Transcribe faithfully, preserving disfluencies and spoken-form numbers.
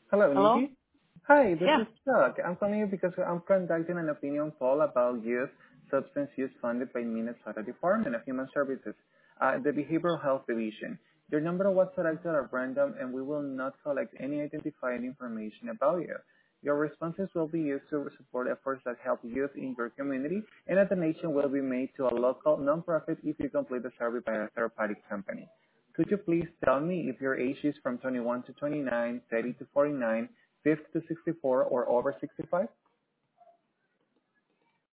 Hello, Hello? Nikki. Hi, this Yeah. is Chuck. I'm calling you because I'm conducting an opinion poll about youth substance use funded by Minnesota Department of Human Services, uh, the Behavioral Health Division. Your number was selected at random, and we will not collect any identifying information about you. Your responses will be used to support efforts that help youth in your community, and a donation will be made to a local nonprofit if you complete the survey by a third-party company. Could you please tell me if your age is from twenty-one to twenty-nine, thirty to forty-nine, fifty to sixty-four, or over sixty-five?